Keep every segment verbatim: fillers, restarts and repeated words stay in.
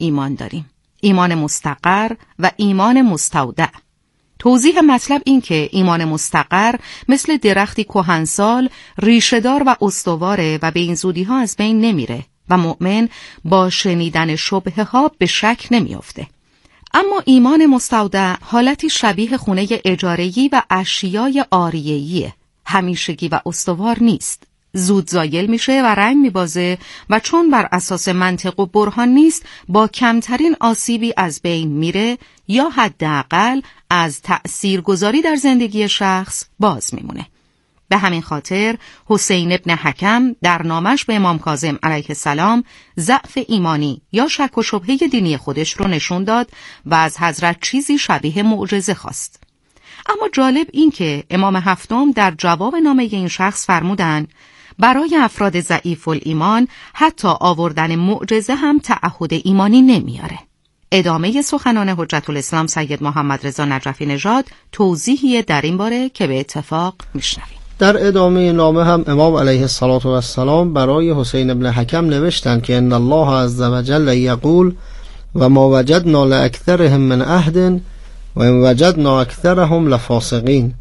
ایمان داریم: ایمان مستقر و ایمان مستودع. توضیح مطلب این که ایمان مستقر مثل درختی کهنسال ریشه‌دار و استواره و به این زودی ها از بین نمیره و مؤمن با شنیدن شبهه ها به شک نمیافته. اما ایمان مستودع حالتی شبیه خونه اجاره‌ای و اشیای عاریه‌ایه، همیشگی و استوار نیست. زود زایل میشه و رنگ میبازه و چون بر اساس منطق و برهان نیست با کمترین آسیبی از بین میره یا حداقل از تأثیرگذاری در زندگی شخص باز میمونه. به همین خاطر حسین ابن حکم در نامش به امام کاظم علیه السلام ضعف ایمانی یا شک و شبهه دینی خودش رو نشون داد و از حضرت چیزی شبیه معجزه خواست. اما جالب این که امام هفتم در جواب نامه این شخص فرمودن برای افراد ضعیف الایمان حتی آوردن معجزه هم تعهد ایمانی نمیاره. ادامه سخنان حجت الاسلام سید محمد رضا نجفی نژاد توضیحی در این باره که به اتفاق میشنویم. در ادامه نامه هم امام علیه السلام برای حسین ابن حکم نوشتند که ان الله عز وجل یقول و ما وجدنا لاکثرهم من عهد و ان وجدنا اکثرهم لفاسقین.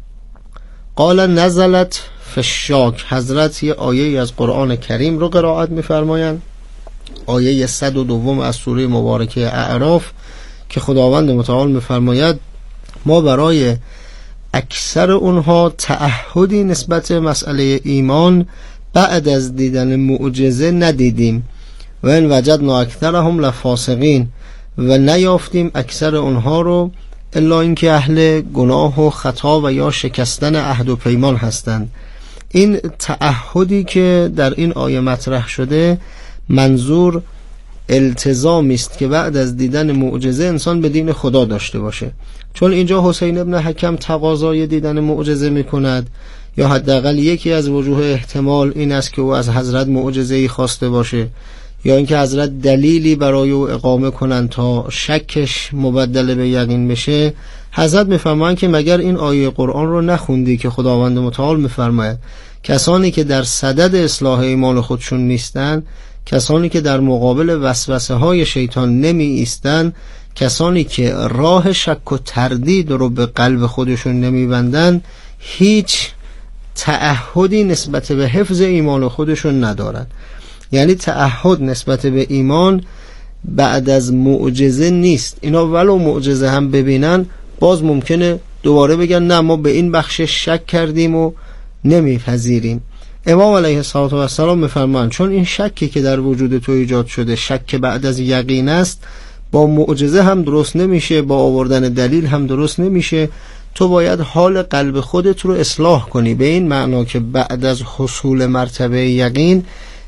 قال نزلت فی الشاک. حضرت یه آیه از قرآن کریم رو قرائت می‌فرمایند، آیه صد و دو از سوره مبارکه اعراف که خداوند متعال می‌فرماید ما برای اکثر اونها تعهدی نسبت مسئله ایمان بعد از دیدن معجزه ندیدیم و ان وجدنا اکثرهم لفاسقین و نیافتیم اکثر اونها رو الا اینکه اهل گناه و خطا و یا شکستن عهد و پیمان هستند. این تعهدی که در این آیه مطرح شده منظور التزامی است که بعد از دیدن معجزه انسان به دین خدا داشته باشه. چون اینجا حسین ابن حکم تقاضای دیدن معجزه میکند یا حداقل یکی از وجوه احتمال این است که او از حضرت معجزه‌ای خواسته باشه یا اینکه حضرت دلیلی برای او اقامه کنند تا شکش مبدل به یقین بشه. حضرت میفرمایند که مگر این آیه قرآن رو نخوندی که خداوند متعال میفرماید کسانی که در صدد اصلاح ایمان خودشون نیستن، کسانی که در مقابل وسوسه های شیطان نمی ایستن، کسانی که راه شک و تردید رو به قلب خودشون نمی بندن، هیچ تعهدی نسبت به حفظ ایمان خودشون ندارن. یعنی تعهد نسبت به ایمان بعد از معجزه نیست. اینا ولو معجزه هم ببینن باز ممکنه دوباره بگن نه ما به این بخش شک کردیم و نمیپذیریم. امام علیه السلام میفرمایند چون این شکی که در وجود تو ایجاد شده شک بعد از یقین است، با معجزه هم درست نمیشه، با آوردن دلیل هم درست نمیشه. تو باید حال قلب خودت رو اصلاح کنی، به این معنا که بعد از حصول مرتبه یقین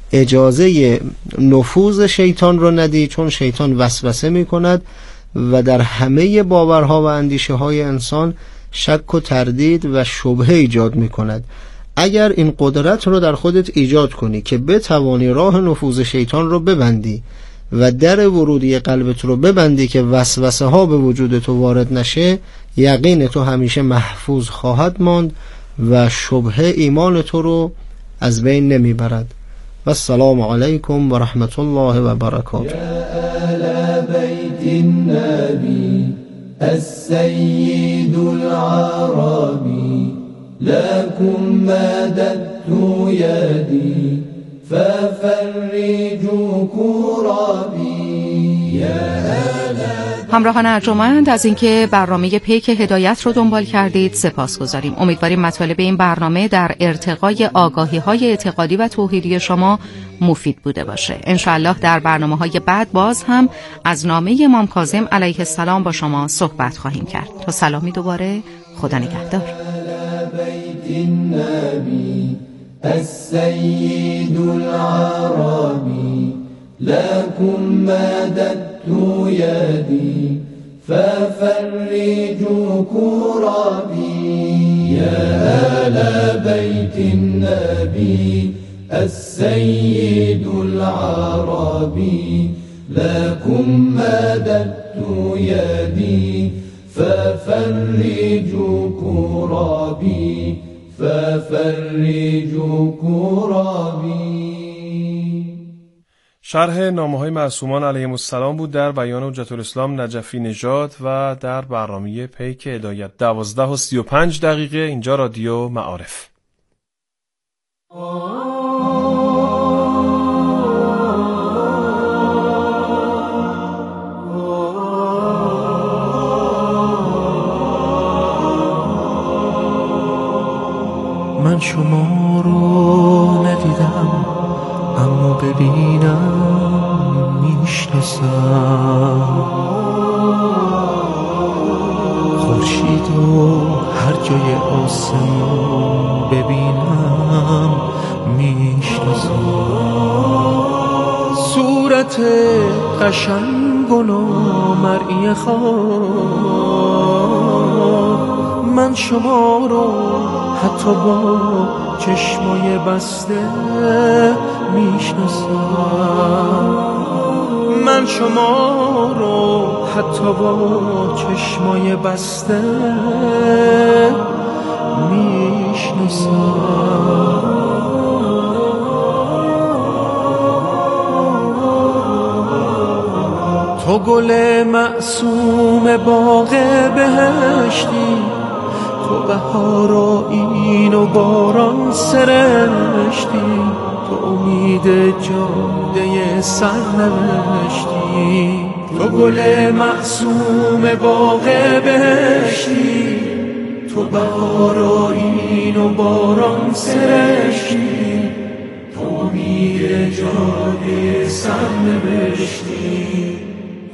اجازه نفوذ شیطان رو ندی، چون شیطان وسوسه میکند و در همه باورها و اندیشه های انسان شک و تردید و شبهه ایجاد میکند. اگر این قدرت رو در خودت ایجاد کنی که بتوانی راه نفوذ شیطان رو ببندی و در ورودی قلبت رو ببندی که وسوسه ها به وجود تو وارد نشه، یقین تو همیشه محفوظ خواهد ماند و شبهه ایمان تو رو از بین نمیبرد. و السلام علیکم و رحمت الله و برکاته. یا آل بیت النبی السید العربی لكم مددت يدي ففرجوا كربي. همراهان ارجمند از اینکه برنامه پیک هدایت رو دنبال کردید سپاسگزاریم. امیدواریم مطالب این برنامه در ارتقای آگاهی‌های اعتقادی و توحیدی شما مفید بوده باشه. انشاءالله در برنامه‌های بعد باز هم از نامه امام کاظم علیه السلام با شما صحبت خواهیم کرد. تا سلامی دوباره، خدا نگهدار. النبي السيد العربي لكم مددت يدي ففرجوا كربي. يا آل بيت النبي السيد العربي لكم مددت يدي ففرجوا كربي ففرجوا كربي. شرح نامه‌های معصومان علیهم السلام بود در بیان حجت الاسلام نجفی نژاد و در برنامه پیک هدایت دوازده و سی و پنج دقیقه اینجا رادیو معارف. من شما رو ندیدم اما ببینم میشناسم، خورشید و هر جای آسمون ببینم میشناسم، صورت قشنگ و نامرئی خواب. من شما رو حتی با چشمای بسته میشناسم، من شما رو حتی با چشمای بسته میشناسم. تو گل معصوم باغ بهشتی، تو بهار و این و باران سرشتی، تو امید جاده سرنوشتی. تو گل معصوم باغ بهشتی، تو بهار و این و باران سرشتی، تو امید جاده سرنوشتی.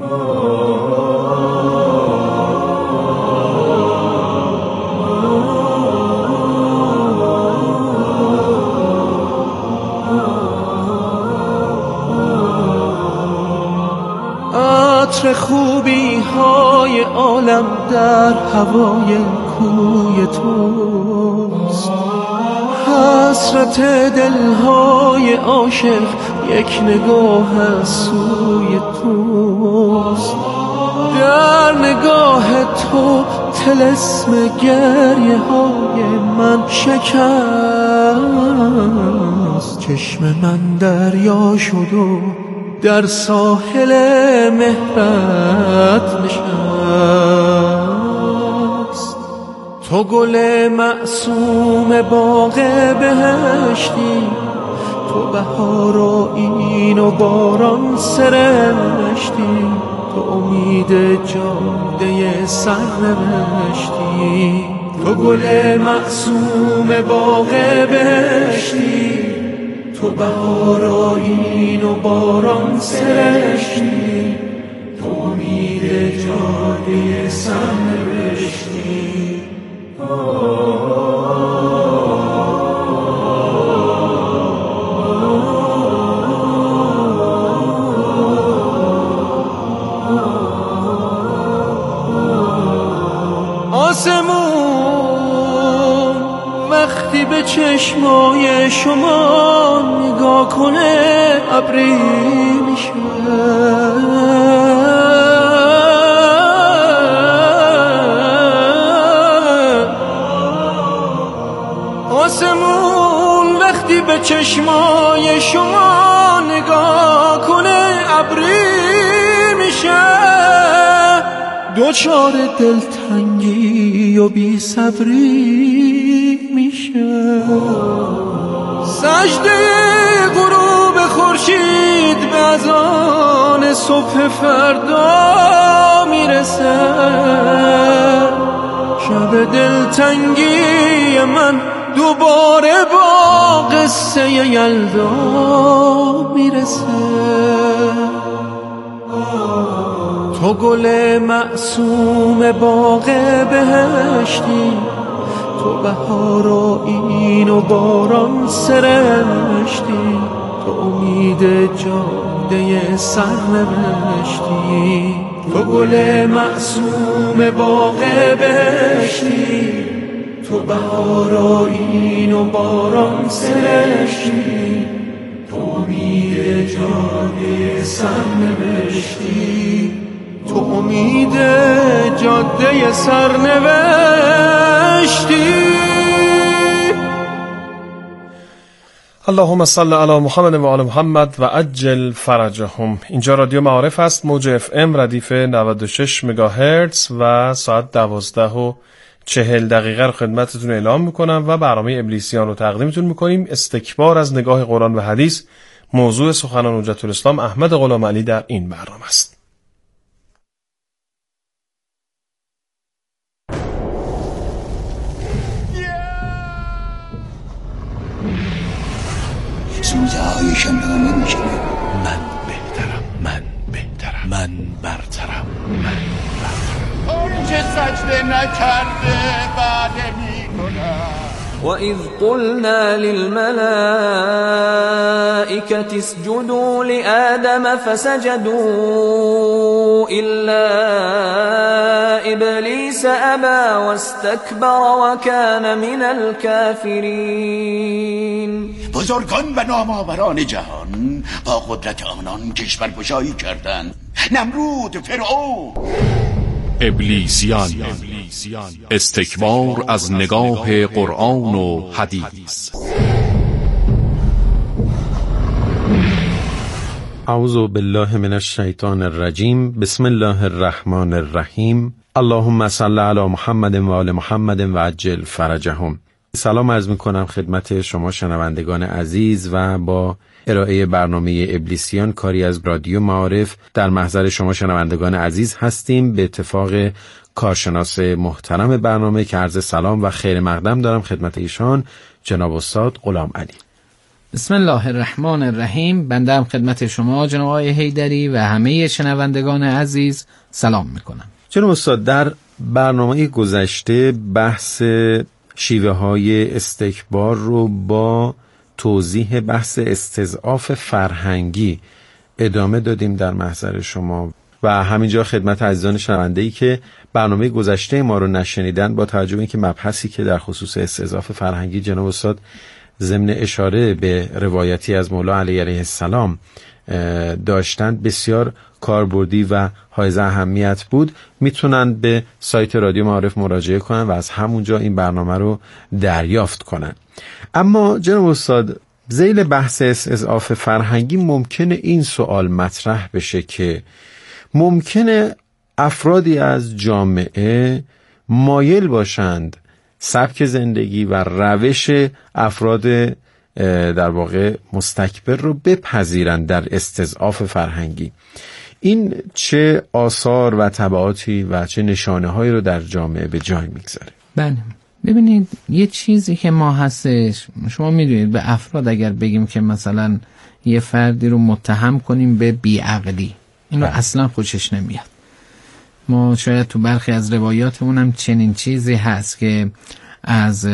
عطر خوبی های عالم در هوای کوی توست، حسرت دلهای عاشق یک نگاه از سوی توست. در نگاه تو طلسم گریه های من شکست، چشم من دریا شد و در ساحل مهرت نشست. تو گل معصوم باغ بهشتی، تو بهار و این و باران سرشتی، تو امید جاده سرنوشتی. تو گل معصوم باغ بهشتی، تو بهار و این و باران سرشتی، تو امید جاده سرنوشتی. آسمون وقتی به چشمای شما نگاه کنه ابری میشه، آسمون وقتی به چشمای شما نگاه کنه ابری میشه، دوچار دلتنگی و بی صبری میشه. سجده غروب خورشید به اذان صبح فردا میرسه، شب دلتنگی من دوباره با قصه یلدا میرسه. تو گل معصوم باغ بهشتی، تو بهار و این و باران سرشتی، تو امید جاده سرنوشتی. تو گل معصوم باغ بهشتی، تو بهار و این و باران سرشتی، تو امید جاده سرنوشتی. تو امید جاده سرنوشتی. اللهم صل علی محمد و آل محمد و عجل فرجهم. اینجا رادیو معارف است، موج اف ام ردیف نود و شش مگاهرتز و ساعت دوازده و چهل دقیقه رو خدمتتون اعلام میکنم و برنامه ابلیسیان رو تقدیمتون میکنیم. استکبار از نگاه قرآن و حدیث موضوع سخنان حجت الاسلام احمد غلام علی در این برنامه است. سوزه هایشان را نمیشنه. من بهترم، من بهترم، من برترم، من برترم. اون که سجده نکرده بعد میکنم. وَإِذْ قُلْنَا لِلْمَلَائِكَةِ اسْجُدُوا لِآدَمَ فَسَجَدُوا إِلَّا إِبْلِيسَ أَبَى وَاسْتَكْبَرَ وَكَانَ مِنَ الْكَافِرِينَ. بزرگان و نامآوران جهان با قدرت آنان کشورگشایی کردند. نمرود، فرعون، ابلیسیان، استکبار از نگاه قرآن و حدیث. اعوذ بالله من الشیطان الرجیم. بسم الله الرحمن الرحیم. اللهم صل علی محمد و آل محمد و عجل فرجهم. سلام عرض میکنم خدمت شما شنوندگان عزیز و با ارائه برنامه ابلیسیان کاری از رادیو معارف در محضر شما شنوندگان عزیز هستیم. به اتفاق کارشناس محترم برنامه که عرض سلام و خیر مقدم دارم خدمت ایشان، جناب استاد غلام علی. بسم الله الرحمن الرحیم. بنده هم خدمت شما جناب آقای حیدری و همه شنوندگان عزیز سلام میکنم. جناب استاد، در برنامه گذشته بحث شیوه های استکبار رو با توضیح بحث استضعاف فرهنگی ادامه دادیم در محضر شما و همینجا خدمت عزیزان شنونده‌ای که برنامه گذشته ما رو نشنیدن، با توجه به اینکه مبحثی که در خصوص استضعاف فرهنگی جناب استاد ضمن اشاره به روایتی از مولا علی علیه السلام داشتند بسیار کاربردی و حائز اهمیت بود، میتونن به سایت رادیو معارف مراجعه کنن و از همونجا این برنامه رو دریافت کنن. اما جناب استاد، ذیل بحث استضعاف فرهنگی ممکنه این سوال مطرح بشه که ممکنه افرادی از جامعه مایل باشند سبک زندگی و روش افراد در واقع مستکبر رو بپذیرند در استضعاف فرهنگی. این چه آثار و تبعاتی و چه نشانه هایی رو در جامعه به جای میگذاره؟ بله، ببینید یه چیزی که ما هستش، شما میدونید به افراد اگر بگیم که مثلا یه فردی رو متهم کنیم به بیعقلی، این رو اصلا خوشش نمیاد. ما شاید تو برخی از روایاتمون هم چنین چیزی هست که از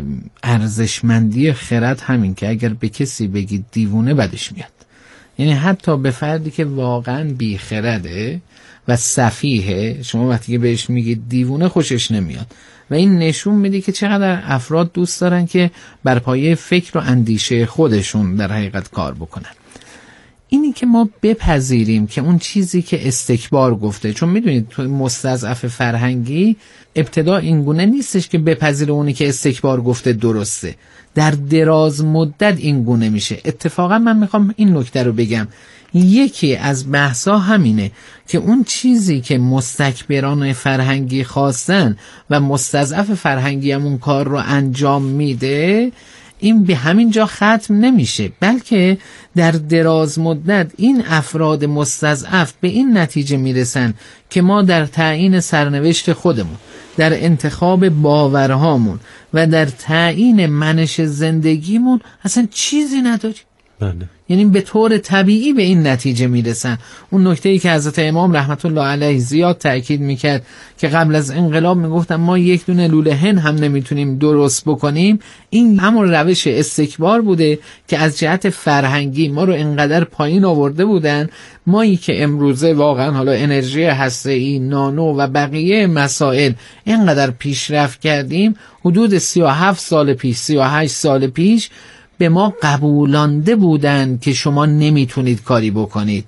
ارزشمندی خرد همین که اگر به کسی بگید دیوونه بدش میاد. یعنی حتی به فردی که واقعا بی خرده و سفیهه، شما وقتی که بهش میگید دیوونه خوشش نمیاد و این نشون میده که چقدر افراد دوست دارن که بر پایه فکر و اندیشه خودشون در حقیقت کار بکنن. اینی که ما بپذیریم که اون چیزی که استکبار گفته، چون میدونید تو مستضعف فرهنگی ابتدا اینگونه نیستش که بپذیره اونی که استکبار گفته درسته، در دراز مدت اینگونه میشه. اتفاقا من میخوام این نکته رو بگم، یکی از بحثا همینه که اون چیزی که مستکبران فرهنگی خواستن و مستضعف فرهنگی هم اون کار رو انجام میده، این به همین جا ختم نمیشه، بلکه در دراز مدت این افراد مستضعف به این نتیجه میرسن که ما در تعیین سرنوشت خودمون، در انتخاب باورهامون و در تعیین منش زندگیمون اصلا چیزی نداریم. بله. یعنی به طور طبیعی به این نتیجه میرسن. اون نکته‌ای که حضرت امام رحمت الله علیه زیاد تأکید میکرد که قبل از انقلاب میگفتن ما یک دونه لوله هن هم نمیتونیم درست بکنیم، این همون روش استکبار بوده که از جهت فرهنگی ما رو انقدر پایین آورده بودن. مایی که امروزه واقعا حالا انرژی هسته‌ای، نانو و بقیه مسائل اینقدر پیشرفت کردیم، حدود سی و هفت سال پیش، سی و هشت سال پیش به ما قبولانده بودن که شما نمیتونید کاری بکنید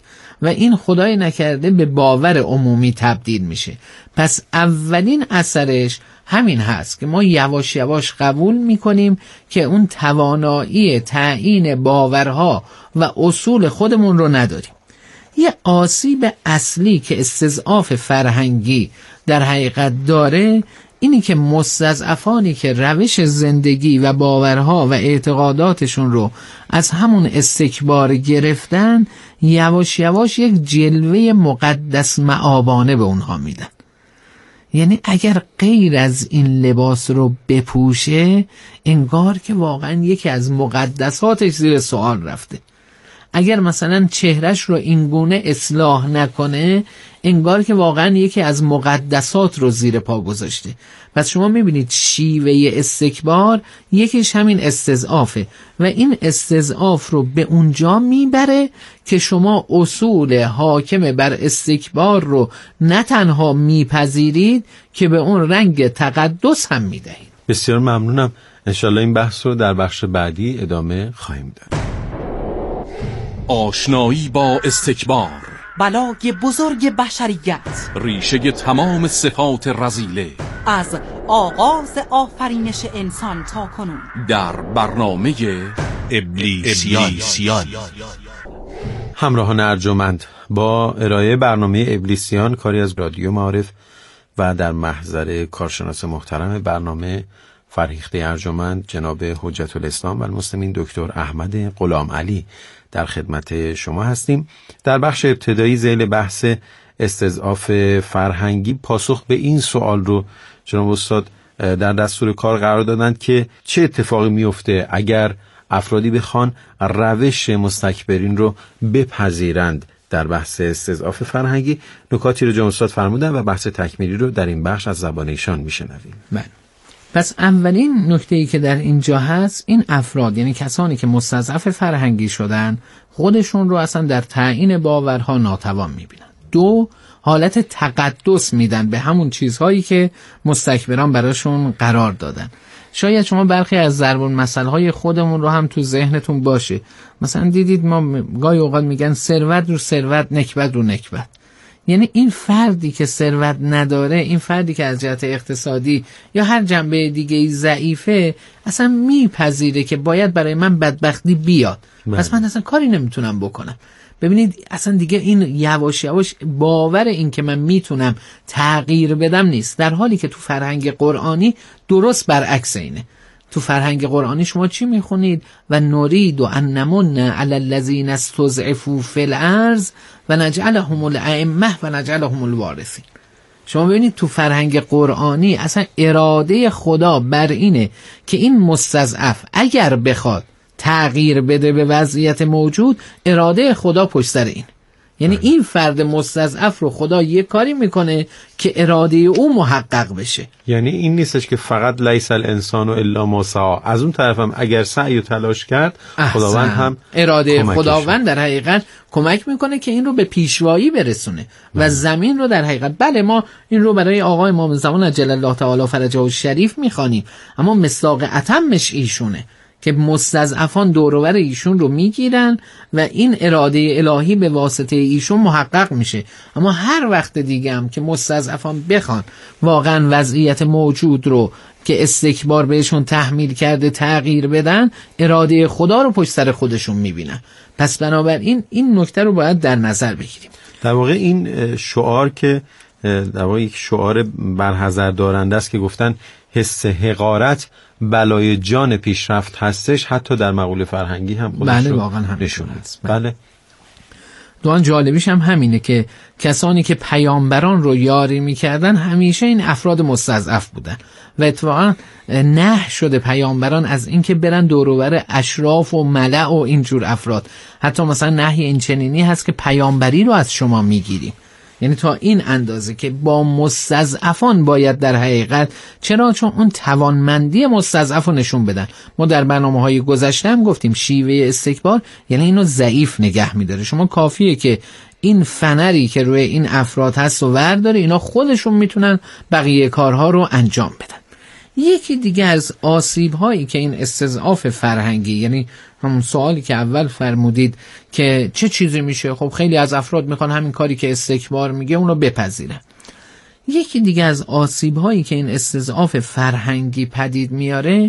و این خدای نکرده به باور عمومی تبدیل میشه. پس اولین اثرش همین هست که ما یواش یواش قبول میکنیم که اون توانایی تعیین باورها و اصول خودمون رو نداریم. یه آسیب اصلی که استضعاف فرهنگی در حقیقت داره اینی که مستضعفانی که روش زندگی و باورها و اعتقاداتشون رو از همون استکبار گرفتن، یواش یواش یک جلوه مقدس مآبانه به اونها میدن. یعنی اگر غیر از این لباس رو بپوشه، انگار که واقعا یکی از مقدساتش زیر سوال رفته. اگر مثلا چهرش رو اینگونه اصلاح نکنه، انگار که واقعا یکی از مقدسات رو زیر پا گذاشته. پس شما میبینید شیوه استکبار یکیش همین استضعافه و این استضعاف رو به اونجا میبره که شما اصول حاکم بر استکبار رو نه تنها میپذیرید که به اون رنگ تقدس هم میدهید. بسیار ممنونم. انشالله این بحث رو در بخش بعدی ادامه خواهیم داد. آشنایی با استکبار، بلای بزرگ بشریت، ریشه تمام صفات رذیله، از آغاز آفرینش انسان تا کنون، در برنامه ابلیسیان. ابلیسیان. همراهان ارجمند، با ارائه برنامه ابلیسیان، کاری از رادیو معارف و در محضر کارشناس محترم برنامه فرهیخته ارجمند جناب حجت الاسلام و المسلمین دکتر احمد غلام علی در خدمت شما هستیم. در بخش ابتدایی ذیل بحث استضعاف فرهنگی پاسخ به این سوال رو جناب استاد در دستور کار قرار دادند که چه اتفاقی میفته اگر افرادی بخوان روش مستکبرین رو بپذیرند در بحث استضعاف فرهنگی. نکاتی رو جناب استاد فرمودن و بحث تکمیلی رو در این بخش از زبان ایشان میشنویم. بله. پس اولین نکته‌ای که در اینجا هست، این افراد یعنی کسانی که مستضعف فرهنگی شدن خودشون رو اصلا در تعیین باورها ناتوان میبینن. دو، حالت تقدس میدن به همون چیزهایی که مستکبران براشون قرار دادن. شاید شما برخی از ضرب المثل‌های خودمون رو هم تو ذهنتون باشه. مثلا دیدید ما گاهی اوقات میگن ثروت رو ثروت، نکبت رو نکبت. یعنی این فردی که ثروت نداره، این فردی که از جهت اقتصادی یا هر جنبه دیگه ضعیفه، اصلا میپذیره که باید برای من بدبختی بیاد. پس من اصلا کاری نمیتونم بکنم. ببینید اصلا دیگه این یواش یواش باور این که من میتونم تغییر بدم نیست، در حالی که تو فرهنگ قرآنی درست برعکس اینه. تو فرهنگ قرآنی شما چی میخونید؟ و نرید و ان نمن علی الذین استضعفوا فی الارض و نجعلهم الائمه و نجعلهم الوارثین. شما ببینید تو فرهنگ قرآنی اصلا اراده خدا بر اینه که این مستضعف اگر بخواد تغییر بده به وضعیت موجود، اراده خدا پشت سر این. یعنی این فرد مستضعف رو خدا یه کاری میکنه که اراده او محقق بشه. یعنی این نیستش که فقط لیس الانسان الا ما سعی، از اون طرف هم اگر سعی و تلاش کرد خداوند هم اراده خداوند در حقیقت کمک میکنه که این رو به پیشوایی برسونه و مم. زمین رو در حقیقت، بله ما این رو برای آقای امام زمان عجل الله تعالی فرجه الشریف میخوانیم، اما مصداق اتمش ایشونه که مستضعفان دوروبر ایشون رو میگیرن و این اراده الهی به واسطه ایشون محقق میشه. اما هر وقت دیگه هم که مستضعفان بخوان واقعا وضعیت موجود رو که استکبار بهشون تحمیل کرده تغییر بدن، اراده خدا رو پشت سر خودشون میبینن. پس بنابراین این نکته رو باید در نظر بگیریم. در واقع این شعار که در واقع یک شعار برحذر دارنده است که گفتن حس حقارت بلای جان پیشرفت هستش، حتی در مقوله فرهنگی هم خودش بله رو واقعا هم نشون هست. بله, بله. دوان جالبیش هم همینه که کسانی که پیامبران رو یاری میکردن همیشه این افراد مستضعف بودن و اتفاقا نه شده پیامبران از اینکه برن دوروبر اشراف و ملأ و اینجور افراد. حتی مثلا نهی این چنینی هست که پیامبری رو از شما میگیریم. یعنی تا این اندازه که با مستضعفان باید در حقیقت، چرا؟ چون اون توانمندی مستضعف رو نشون بدن. ما در برنامه‌های گذشته هم گفتیم شیوه استکبار یعنی اینو ضعیف نگه می‌داره. شما کافیه که این فنری که روی این افراد هست و ورداره، اینا خودشون میتونن بقیه کارها رو انجام بدن. یکی دیگه از آسیب هایی که این استضعاف فرهنگی، یعنی همون سوالی که اول فرمودید که چه چیزی میشه، خب خیلی از افراد میخوان همین کاری که استکبار میگه اونو بپذیرن. یکی دیگه از آسیب هایی که این استضعاف فرهنگی پدید میاره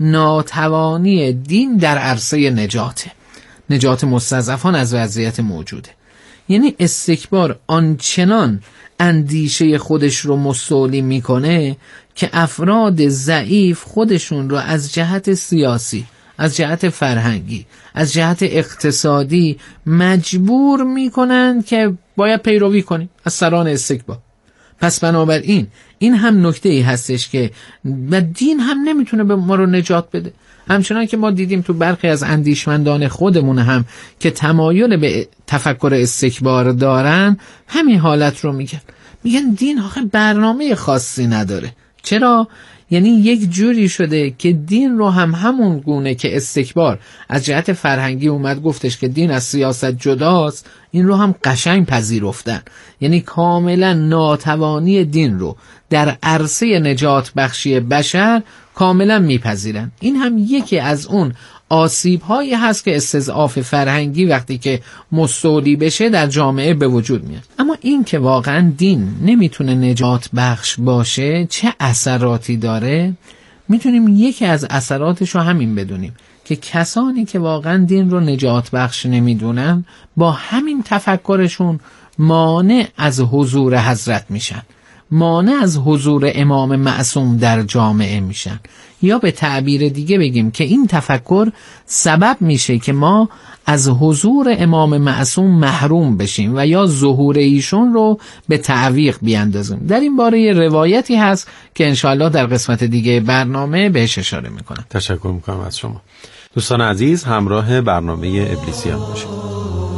ناتوانی دین در عرصه نجاته، نجات مستضعفان از وضعیت موجوده. یعنی استکبار آنچنان اندیشه خودش رو مستولی میکنه که افراد ضعیف خودشون رو از جهت سیاسی، از جهت فرهنگی، از جهت اقتصادی مجبور میکنن که باید پیروی کنیم از سران استکبار. پس بنابراین این هم نکته ای هستش که و دین هم نمیتونه به ما رو نجات بده. همچنان که ما دیدیم تو برخی از اندیشمندان خودمون هم که تمایل به تفکر استکبار دارن همین حالت رو میگن، میگن دین آخه برنامه خاصی نداره. چرا؟ یعنی یک جوری شده که دین رو هم همون گونه که استکبار از جهت فرهنگی اومد گفتش که دین از سیاست جداست، این رو هم قشنگ پذیرفتن. یعنی کاملا ناتوانی دین رو در عرصه نجات بخشی بشر کاملا میپذیرن. این هم یکی از اون آسیب هایی هست که استضعاف فرهنگی وقتی که مستولی بشه در جامعه به وجود میاد. اما این که واقعا دین نمیتونه نجات بخش باشه چه اثراتی داره، میتونیم یکی از اثراتش رو همین بدونیم که کسانی که واقعا دین رو نجات بخش نمیدونن با همین تفکرشون مانع از حضور حضرت میشن، مانع از حضور امام معصوم در جامعه میشن. یا به تعبیر دیگه بگیم که این تفکر سبب میشه که ما از حضور امام معصوم محروم بشیم و یا ظهور ایشون رو به تعویق بیاندازیم. در این باره روایتی هست که انشاءالله در قسمت دیگه برنامه بهش اشاره میکنم. تشکر میکنم از شما. دوستان عزیز، همراه برنامه ابلیسیان باشید.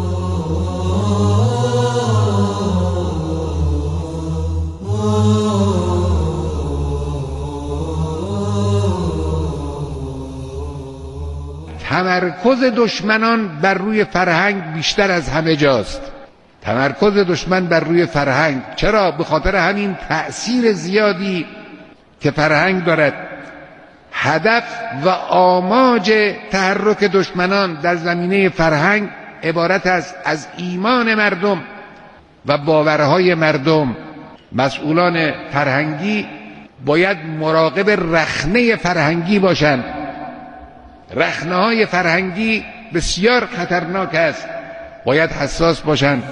تمرکز دشمنان بر روی فرهنگ بیشتر از همه جاست. تمرکز دشمن بر روی فرهنگ. چرا؟ به خاطر همین تأثیر زیادی که فرهنگ دارد. هدف و آماج تحرک دشمنان در زمینه فرهنگ عبارت است از ایمان مردم و باورهای مردم. مسئولان فرهنگی باید مراقب رخنه فرهنگی باشند. رخنه های فرهنگی بسیار خطرناک است، باید حساس باشند.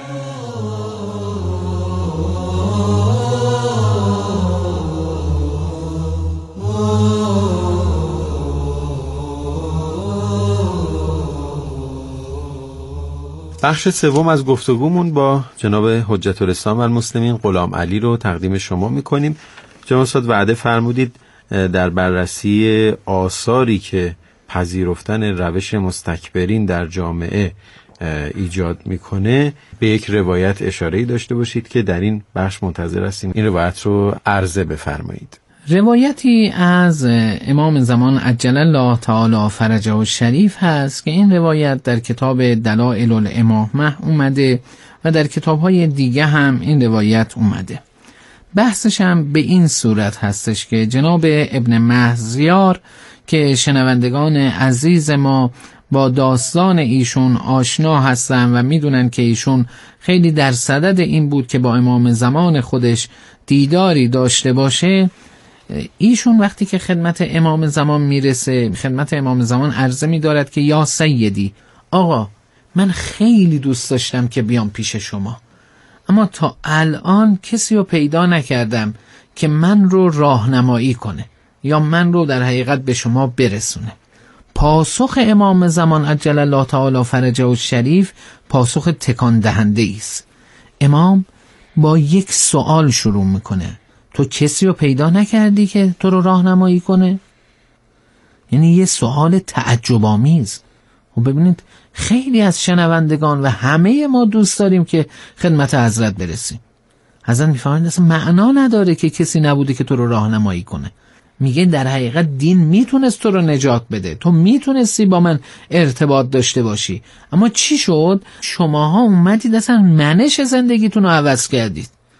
بخش سوم از گفتگومون با جناب حجت الاسلام و المسلمین غلام علی رو تقدیم شما میکنیم. جناب استاد وعده فرمودید در بررسی آثاری که پذیرفتن روش مستکبرین در جامعه ایجاد میکنه به یک روایت اشاره‌ای داشته باشید که در این بخش منتظر هستیم این روایت رو عرضه بفرمایید. روایتی از امام زمان عجل الله تعالی فرجه الشریف هست که این روایت در کتاب دلائل الامامه اومده و در کتاب‌های دیگه هم این روایت اومده. بحثش هم به این صورت هستش که جناب ابن مهزیار که شنوندگان عزیز ما با داستان ایشون آشنا هستن و میدونن که ایشون خیلی در صدد این بود که با امام زمان خودش دیداری داشته باشه، ایشون وقتی که خدمت امام زمان میرسه، خدمت امام زمان عرضه میدارد که یا سیدی، آقا من خیلی دوست داشتم که بیام پیش شما، اما تا الان کسی رو پیدا نکردم که من رو راهنمایی کنه یا من رو در حقیقت به شما برسونه. پاسخ امام زمان عجل الله تعالی فرجه الشریف پاسخ تکان دهنده است. امام با یک سوال شروع میکنه، تو کسی رو پیدا نکردی که تو رو راهنمایی کنه؟ یعنی یه سوال تعجب آمیز. و ببینید خیلی از شنوندگان و همه ما دوست داریم که خدمت حضرت برسیم. حضرت میفهمند اصلا معنا نداره که کسی نبوده که تو رو راهنمایی کنه. میگه در حقیقت دین میتونست تو رو نجات بده، تو میتونستی با من ارتباط داشته باشی، اما چی شد؟ شماها اومدید اصلا منش زندگیتون رو عوض کردید.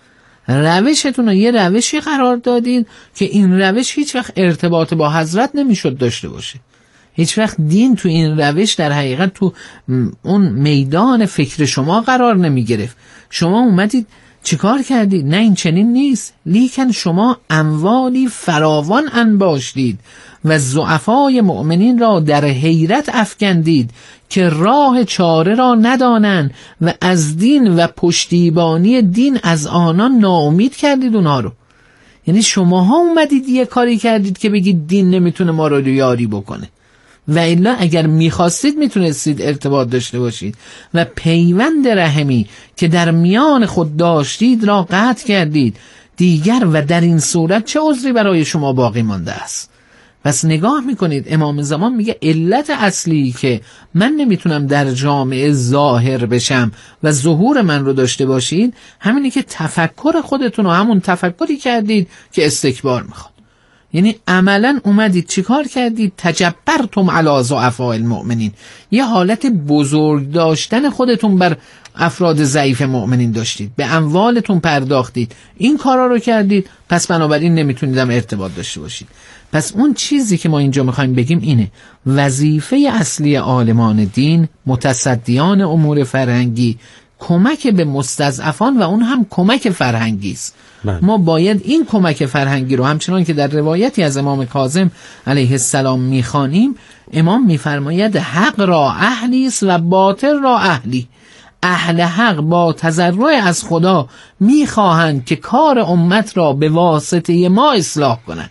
روشتون رو یه روشی قرار دادید که این روش هیچ وقت ارتباط با حضرت نمیشد داشته باشه. هیچ وقت دین تو این روش در حقیقت تو اون میدان فکر شما قرار نمی گرفت. شما اومدید چیکار کردید؟ نه این چنین نیست، لیکن شما اموالی فراوان انباشتید و ضعفای مؤمنین را در حیرت افکندید که راه چاره را ندانند و از دین و پشتیبانی دین از آنان ناامید کردید اونها رو. یعنی شماها اومدید یه کاری کردید که بگید دین نمیتونه ما رو یاری بکنه، و الا اگر میخواستید میتونستید ارتباط داشته باشید و پیوند رحمی که در میان خود داشتید را قطع کردید دیگر، و در این صورت چه عذری برای شما باقی مانده است؟ پس نگاه میکنید امام زمان میگه علت اصلی که من نمیتونم در جامعه ظاهر بشم و ظهور من رو داشته باشید همینه که تفکر خودتون رو همون تفکری کردید که استکبار میخواد. یعنی عملا اومدید چیکار کردید؟ تجبرتم علی ضعفاء المؤمنین، یه حالت بزرگ داشتن خودتون بر افراد ضعیف مؤمنین داشتید، به اموالتون پرداختید، این کارا رو کردید، پس بنابراین نمیتونید هم ارتباط داشته باشید. پس اون چیزی که ما اینجا میخوایم بگیم اینه، وظیفه اصلی عالمان دین، متصدیان امور فرهنگی، کمک به مستضعفان و اون هم کمک فرهنگی است. ما باید این کمک فرهنگی رو همچنان که در روایتی از امام کاظم علیه السلام میخوانیم، امام میفرماید حق را اهلی است و باطل را اهلی. اهل حق با تضرع از خدا میخواهند که کار امت را به واسطه ما اصلاح کنند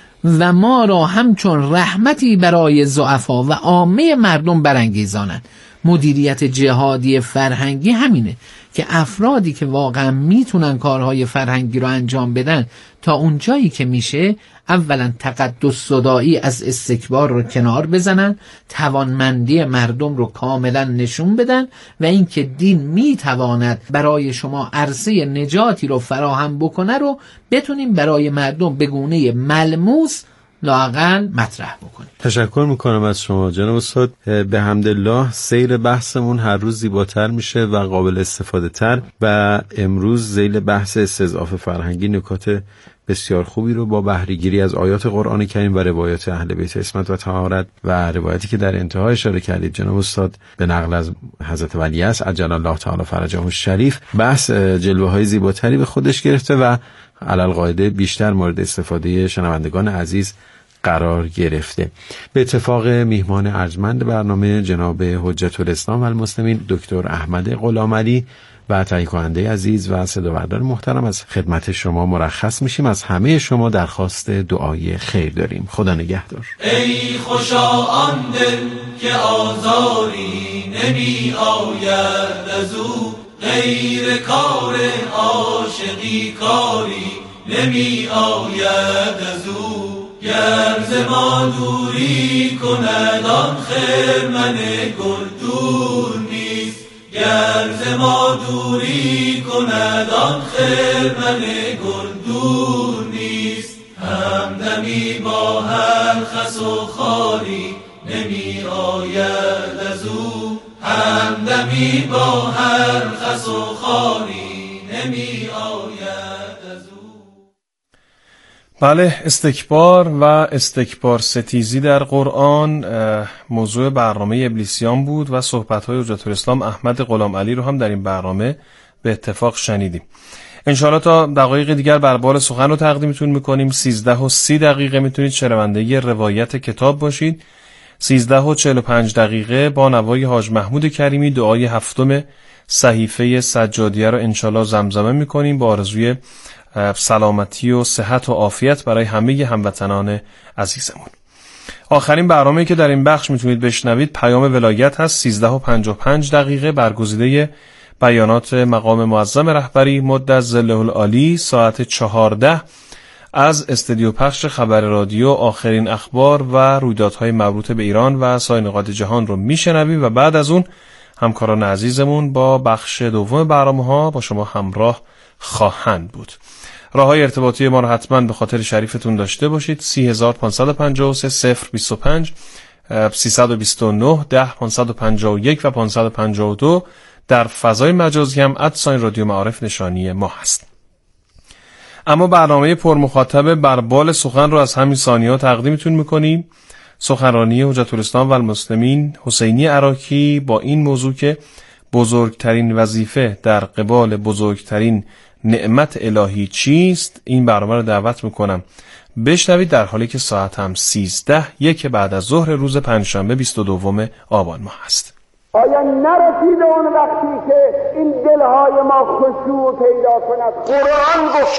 و ما را همچون رحمتی برای ضعفا و عامه مردم برانگیزانند. مدیریت جهادی فرهنگی همینه که افرادی که واقعا میتونن کارهای فرهنگی رو انجام بدن تا اون جایی که میشه اولا تقدس صدایی از استکبار رو کنار بزنن، توانمندی مردم رو کاملا نشون بدن و اینکه دین میتواند برای شما عرصه نجاتی رو فراهم بکنه رو بتونیم برای مردم به گونه ملموس لااقل مطرح بکنیم. تشکر میکنم از شما جناب استاد. به حمدالله سیر بحثمون هر روز زیباتر میشه و قابل استفاده تر، و امروز ذیل بحث استضعاف فرهنگی نکات بسیار خوبی رو با بهره‌گیری از آیات قرآن کریم و روایات اهل بیت عصمت و طهارت و روایتی که در انتها اشاره کردید جناب استاد به نقل از حضرت ولی است عجل الله تعالی فرجه الشریف، بحث جلوه‌های زیباتری به خودش گرفته و علالقاعده بیشتر مورد استفاده شنوندگان عزیز قرار گرفته. به اتفاق میهمان ارجمند برنامه جناب حجت الاسلام و المسلمین دکتر احمد غلامعلی و تهیه کننده عزیز و صداوردار محترم از خدمت شما مرخص میشیم. از همه شما درخواست دعای خیر داریم. خدا نگهدار. ای خوشا آن دل که آزاری نمی آید از او، غیر کار عاشقی کاری نمی آید از او. گر ز ما دوری کند آن خرمن گل دور نیست، گر ز ما دوری کند آن خرمن گل دور نیست. همدمی با هر خس و خاری نمی آید از او، همدمی با هر خس و خاری نمی آید از او. بله، استکبار و استکبار ستیزی در قرآن موضوع برنامه ابلیسیان بود و صحبت‌های حجت الاسلام احمد غلامعلی رو هم در این برنامه به اتفاق شنیدیم. انشاءالله تا دقایق دیگر بربال سخن رو تقدیمتون میکنیم. سیزده و سی دقیقه میتونید شنونده ی روایت کتاب باشید. سیزده و چهل و پنج دقیقه با نوای حاج محمود کریمی دعای هفتم صحیفه سجادیه رو انشاءالله زمزمه میکنیم با آرزوی سلامتی و صحت و عافیت برای همه هموطنان عزیزمون. آخرین برنامه‌ای که در این بخش میتونید بشنوید پیام ولایت هست. سیزده و پنج و پنج دقیقه برگزیده بیانات مقام معظم رهبری مد ظله العالی ساعت چهارده از استودیو پخش خبر رادیو آخرین اخبار و رویدادهای مربوط به ایران و سایر نقاط جهان رو میشنویم و بعد از اون همکاران عزیزمون با بخش دوم برنامه‌ها با شما همراه خواهند بود. راه‌های ارتباطی ما رو حتما به خاطر شریفتون داشته باشید. سی هزار پانصد و پنجاه و سه صفر بیست و پنج سیصد و بیست و نه ده پانصد و پنجاه و یک و پانصد و پنجاه و دو در فضای مجازی هم ادساین رادیو معارف نشانی ما هست. اما برنامه پرمخاطب بربال سخن رو از همین ثانیه‌ها تقدیمتون میکنیم. سخنرانی حجت الاسلام و المسلمین حسینی عراقی با این موضوع که بزرگترین وظیفه در قبال بزرگترین نعمت الهی چیست، این برنامه رو دعوت میکنم بشنوید، در حالی که ساعت هم سیزده یک بعد از ظهر روز پنجشنبه بیست و دوم آبان ماه است. آیا نرسیده اون وقتی که این دلهای ما خشوع پیدا کند؟ قرآن گفت